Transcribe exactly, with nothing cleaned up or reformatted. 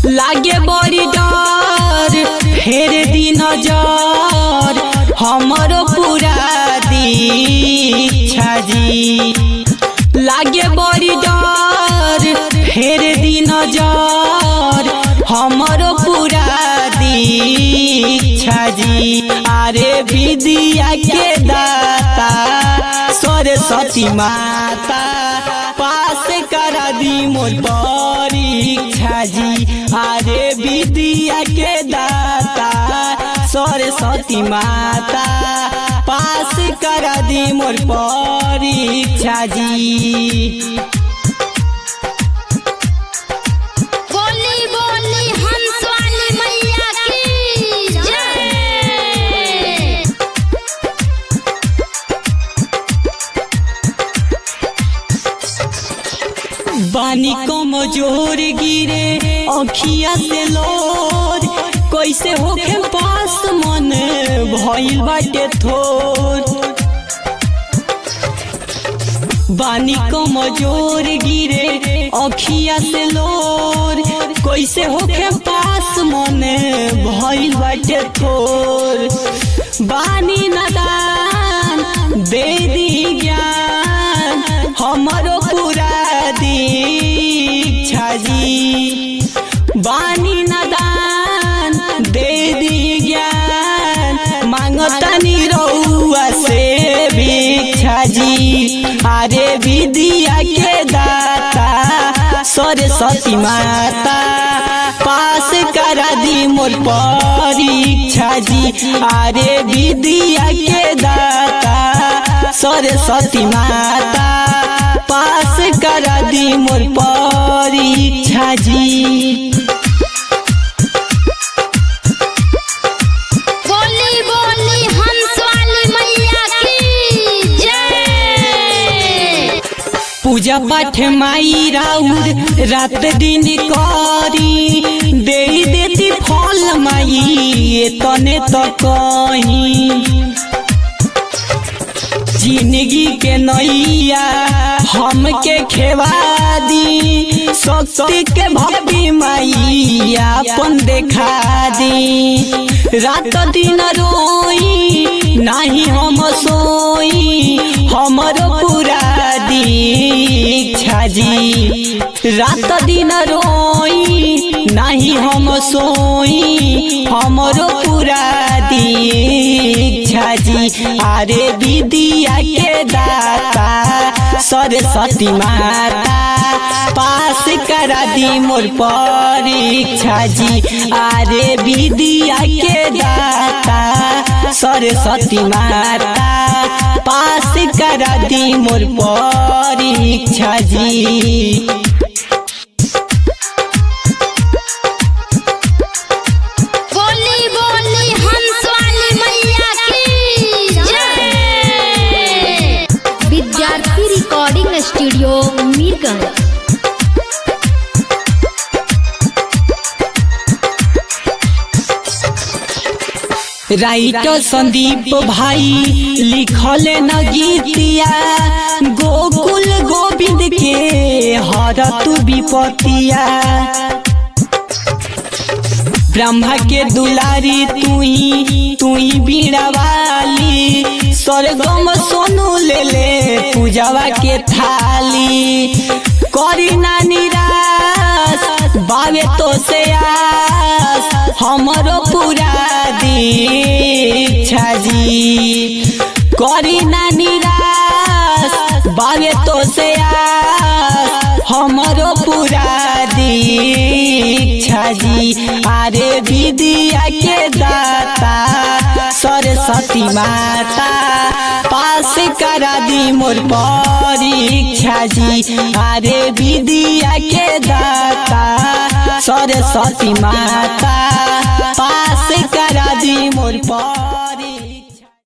लागे बड़ी डर फेर दी नजर हमरो पूरा दीक्षा जी। लागे बड़ी डर फेर दी नजर हमरो पूरा दीक्षा जी। अरे विद्या के दाता सरस्वती माता पास करा दी मोर परीक्षा जी। अरे विद्या के दाता सरस्वती माता पास करा दी मोर परीक्षा जी। बोली बोली हंस वाली मैया की जय। बानी कमजोर गिरे अखिया से लोर कैसे होके पास मन भइल बाटे थोर। बानी कमजोर गिरे अखिया से लोर कैसे होके पास मन भइल बाटे थोर। बानी नादान दे दी ज्ञान हमरो पूरा दीक्षा जी। बानी नादान दे दी ज्ञान मांगतानी रउआ से भिक्षा जी। अरे विद्या के दाता सरस्वती माता पास करा दी मोर परीक्षा जी। अरे विद्या के दाता सरस्वती माता पास करा दी मोर परीक्षा जी। बोली बोली हंस वाली मैया की जय। पूजा पाठ माई राउर रात दिन करी दे देती फल माई तने तो कहीं। जिंदगी के नैया हमके खेवा दी शक्ति के भक्ति माई अपन देखा दी। रात दिन रोई नहीं हम सोई हमरो पूरा दीक्षा जी। रात दिन रोई नहीं हम सोई हमरो पूरा दीक्षा जी। अरे विद्या के दाता सरस्वती माता पास करा दी मोर परीक्षा जी। अरे विद्या के दाता सरस्वती माता पास करा दी मोर परीक्षा जी। बोली बोली हंस वाली मैया की जय। Vidyarthi recording studio Mirganj. Writer Sandeep भाई लिखल न गीतिया गोकुल गोविंद के हर तू विपतिया। ब्रह्मा के दुलारी तुई तुई बीड़ा वाली सरगम सोनू ले ले पूजावा के थाली। करी ना निराश बावे तो से आस हमरो पूरा दीक्षा जी। करी ना निराश बावे तो से आस हमरो पूरा दीक्षा जी। अरे विद्या के दाता सरस्वती माता पास करा दी मोर परीक्षा जी। अरे विद्या के दाता सरस्वती माता पास करा दी मोर परीक्षा।